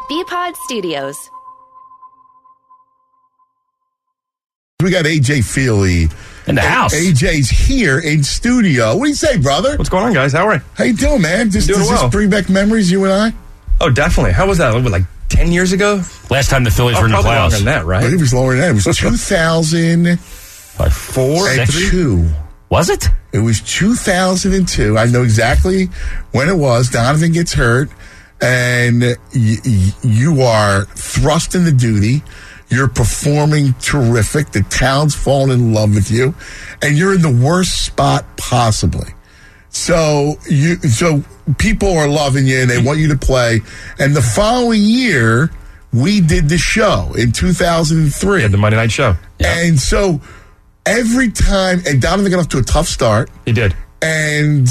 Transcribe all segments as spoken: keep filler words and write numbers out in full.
B-Pod Studios. We got A J Feely in the house. A J's here in studio. What do you say, brother? What's going on, guys? How are you? How you doing, man? Just, doing does well. this bring back memories, you and I? Oh, definitely. How was that? Like ten years ago? Last time the Phillies Oh, were in the probably playoffs. longer than that, right? Well, it was lower than that. It was two thousand Like four, and six? two. Was it? It was two thousand two. I know exactly when it was. Donovan gets hurt, and y- y- you are thrust into duty. You're performing terrific. The town's fallen in love with you, and you're in the worst spot possibly. So you, so people are loving you, and they want you to play. And the following year, we did the show in two thousand three. Yeah, the Monday Night Show. And so every time, and Donovan got off to a tough start. He did. And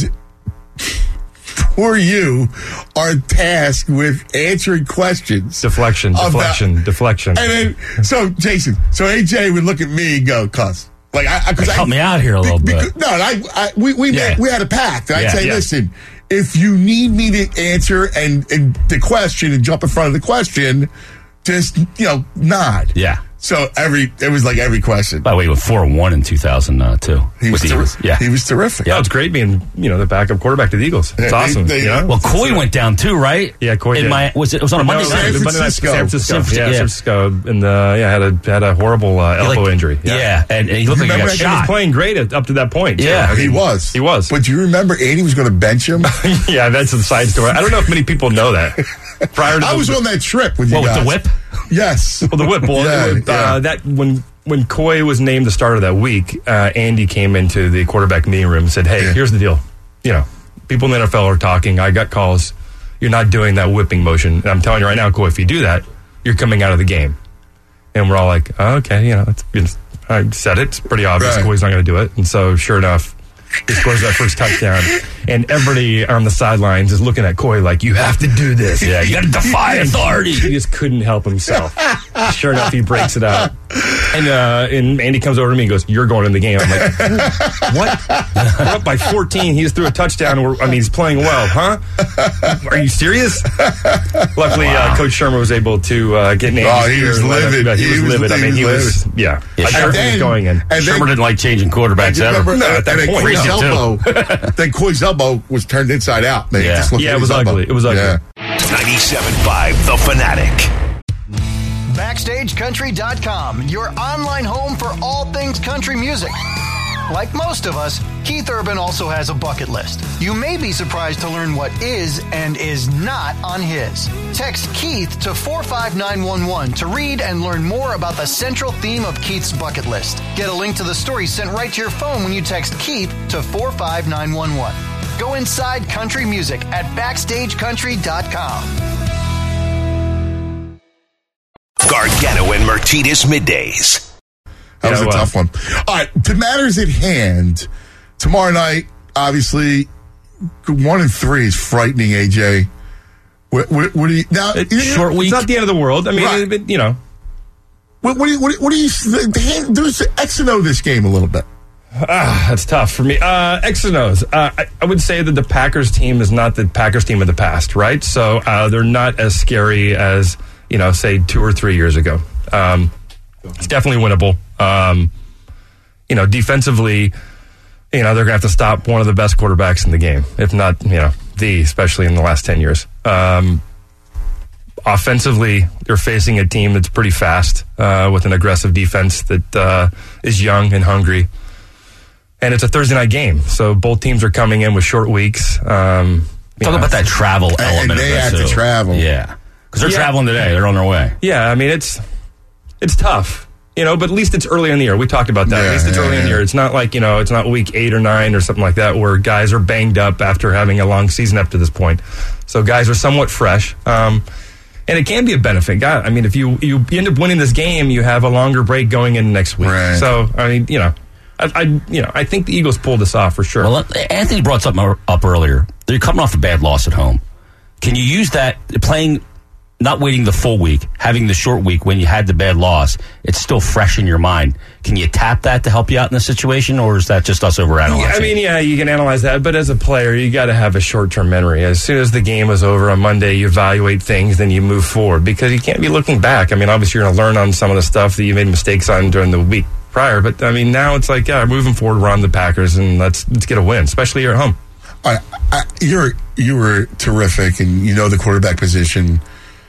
poor you are tasked with answering questions. Deflection, About- deflection, deflection. And then, so Jason, so A J would look at me and go, cuss. Like, I, I, cause Help I, me out here a little because, bit. No, I, I, we, we, Yeah. made, we had a pact. I'd Yeah, say, yeah. listen, if you need me to answer and, and the question and jump in front of the question, just, you know, nod. Yeah. So every, it was like every question. By the way, he went four and one in two thousand two. He was, with the ter- Eagles. Yeah. he was terrific. Yeah, it's great being, you know, the backup quarterback to the Eagles. It's Yeah, awesome. they- they- you know? Well, Coy went down too, right? Yeah, Coy in did. my was it, it was on a Monday No, night. the Monday night- Francisco. San Francisco. San Francisco, Yeah, yeah. San Francisco. And the, yeah, had a had a horrible uh, elbow Like- injury. Yeah, and, and he looked like he Remember got that He was shot. playing great at, up to that point. too. Yeah. I He mean, was. He was. But do you remember Andy was going to bench him? Yeah, that's a side story. I don't know if many people know that. Prior to I the, was on that trip with you What, with guys. the whip? Yes. Well, the whip. Well, Yeah, it was, yeah. uh, that when when Coy was named the starter that week, uh, Andy came into the quarterback meeting room and said, "Hey, Yeah. here's the deal. You know, people in the N F L are talking. I got calls. You're not doing that whipping motion. And I'm telling you right now, Coy, if you do that, you're coming out of the game." And we're all like, oh, "Okay, you know, it's, it's, I said it. It's pretty obvious. Right. Coy's not going to do it." And so, sure enough, he scores that first touchdown, and everybody on the sidelines is looking at Coy like, "You have to do this." Yeah, you got to defy authority. He just couldn't help himself. Sure enough, he breaks it out. And uh, and Andy comes over to me and goes, "You're going in the game." I'm like, "What? We're up by fourteen. He just threw a touchdown. We're, I mean, he's playing well, huh? Are you serious?" Luckily, Wow. uh, Coach Shermer was able to uh, get Andy's Oh, he ear was and let him- livid. He, He was was- livid. I he mean, was he was, yeah. Yeah, I Shermer sure then- he was going in. and then- Shermer didn't like changing quarterbacks ever. Remember, No, uh, at that and then point, Coy's no. elbow, then Coy's elbow was turned inside out. Man. Yeah. Just look Yeah, at it his was elbow. ugly. It was ugly. Yeah. ninety-seven point five The Fanatic. Backstage Country dot com, your online home for all things country music. Like most of us, Keith Urban also has a bucket list. You may be surprised to learn what is and is not on his. Text Keith to four five nine one one to read and learn more about the central theme of Keith's bucket list. Get a link to the story sent right to your phone when you text Keith to four five nine one one. Go inside country music at backstage country dot com. Gargano and Martinez middays. That was Yeah, a well. tough one. All right, to matters at hand, tomorrow night, obviously, one and three is frightening, A J. What, what, what do you, now, It's you- short week. It's not the end of the world. I mean, Right. it, it, you know, What, what do you, what, do you- what do you, the hand, do us X and O this game a little bit. that's tough for me. Uh, X and O's. Uh, I, I would say that the Packers team is not the Packers team of the past, right? So uh, they're not as scary as, you know, say two or three years ago. Um, it's definitely winnable. Um, you know, defensively, you know, they're going to have to stop one of the best quarterbacks in the game, if not, you know, the, especially in the last ten years. Um, offensively, they're facing a team that's pretty fast uh, with an aggressive defense that uh, is young and hungry. And it's a Thursday night game, so both teams are coming in with short weeks. Um, you Talk know, about that travel And element they of have this, to too. travel. Yeah. Because they're Yeah. traveling today. They're on their way. Yeah, I mean, it's it's tough, you know, but at least it's early in the year. We talked about that. Yeah, at least it's yeah, early in the yeah. year. It's not like, you know, it's not week eight or nine or something like that where guys are banged up after having a long season up to this point. So guys are somewhat fresh. Um, and it can be a benefit. God, I mean, if you, you end up winning this game, you have a longer break going in next week. Right. So, I mean, you know, I, I you know, I think the Eagles pulled this off for sure. Well, Anthony brought something up earlier. They're coming off a bad loss at home. Can you use that playing not waiting the full week, having the short week when you had the bad loss, it's still fresh in your mind. Can you tap that to help you out in the situation, or is that just us overanalyzing? Yeah, I mean, yeah, you can analyze that, but as a player, you got to have a short-term memory. As soon as the game is over on Monday, you evaluate things, then you move forward, because you can't be looking back. I mean, obviously, you're going to learn on some of the stuff that you made mistakes on during the week prior, but I mean, now it's like, yeah, moving forward, we're on the Packers, and let's let's get a win, especially here at home. I, I, you're you were terrific, and you know the quarterback position.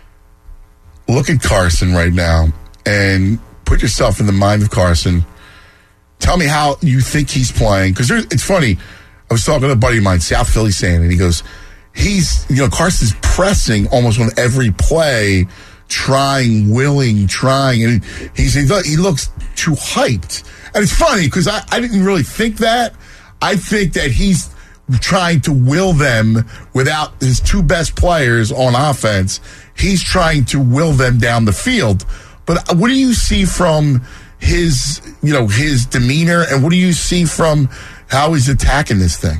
Look at Carson right now and put yourself in the mind of Carson. Tell me how you think he's playing. Because it's funny. I was talking to a buddy of mine, South Philly saying, and he goes, he's, you know, Carson's pressing almost on every play, trying, willing, trying. And he's, he looks too hyped. And it's funny because I, I didn't really think that. I think that he's trying to will them without his two best players on offense. He's trying to will them down the field. But what do you see from his, you know, his demeanor, and what do you see from how he's attacking this thing?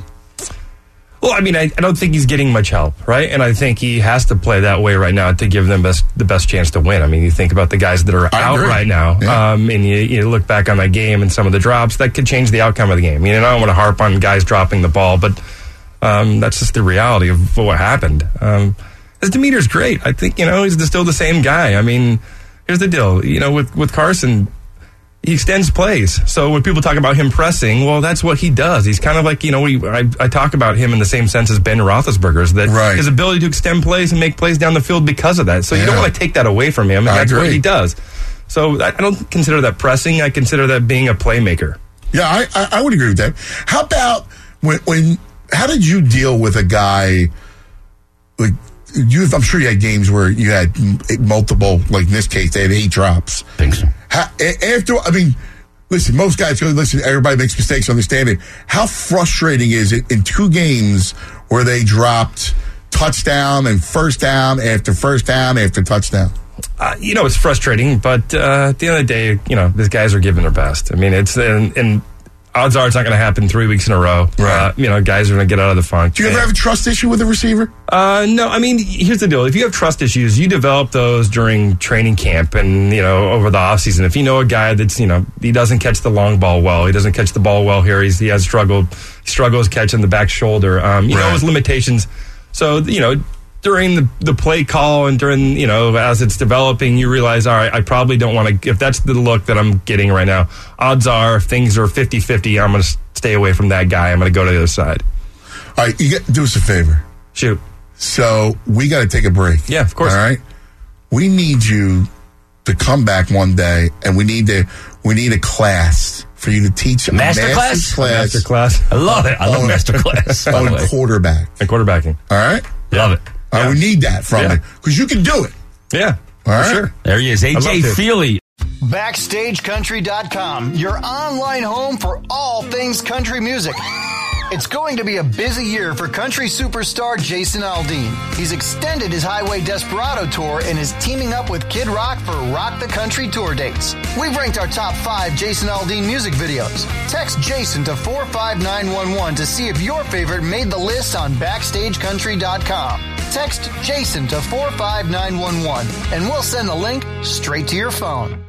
Well, I mean, I, I don't think he's getting much help, right? And I think he has to play that way right now to give them best, the best chance to win. I mean, you think about the guys that are I out agree. right now, Yeah. um, and you, you look back on that game and some of the drops, that could change the outcome of the game. I mean, I don't want to harp on guys dropping the ball, but um, that's just the reality of what happened. Um, his demeanor's great. I think, you know, he's still the same guy. I mean, here's the deal. You know, with, with Carson, he extends plays. So when people talk about him pressing, well, that's what he does. He's kind of like, you know, we, I, I talk about him in the same sense as Ben Roethlisberger, is that Right. his ability to extend plays and make plays down the field because of that. So you don't Yeah. want to take that away from him, and I that's what agree. he does. So I, I don't consider that pressing. I consider that being a playmaker. Yeah, I, I, I would agree with that. How about when, when, how did you deal with a guy, like, you, I'm sure you had games where you had m- multiple, like in this case, they had eight drops. think so. How, a- after, I mean, listen, most guys go, listen, everybody makes mistakes, understand it. How frustrating is it in two games where they dropped touchdown and first down after first down after touchdown? Uh, you know, it's frustrating, but uh, at the end of the day, you know, these guys are giving their best. I mean, it's, and, and odds are it's not going to happen three weeks in a row. Right. Uh, you know, guys are going to get out of the funk. Do you ever And- have a trust issue with a receiver? Uh, no, I mean, here's the deal. If you have trust issues, you develop those during training camp and, you know, over the offseason. If you know a guy that's, you know, he doesn't catch the long ball well, he doesn't catch the ball well here, he's, he has struggled, he struggles catching the back shoulder, um, you Right. know his limitations. So, you know, during the, the play call and during, you know, as it's developing, you realize, all right, I probably don't want to, if that's the look that I'm getting right now, odds are if things are fifty-fifty, I'm going to stay away from that guy. I'm going to go to the other side. All right, you get, do us a favor. Shoot. So we got to take a break. Yeah, of course. All right. We need you to come back one day, and we need to we need a class for you to teach a Master master's class? class Master class. I love it. I love master class. By the on way. quarterback. And quarterbacking. All right. Love it. All right. We need that from Yeah. you because you can do it. Yeah. All for right. sure. There he is, A I J love to. Feely. Backstage Country dot com, your online home for all things country music. It's going to be a busy year for country superstar Jason Aldean. He's extended his Highway Desperado tour and is teaming up with Kid Rock for Rock the Country tour dates. We've ranked our top five Jason Aldean music videos. Text Jason to four five nine one one to see if your favorite made the list on Backstage Country dot com. Text Jason to four five nine one one and we'll send the link straight to your phone.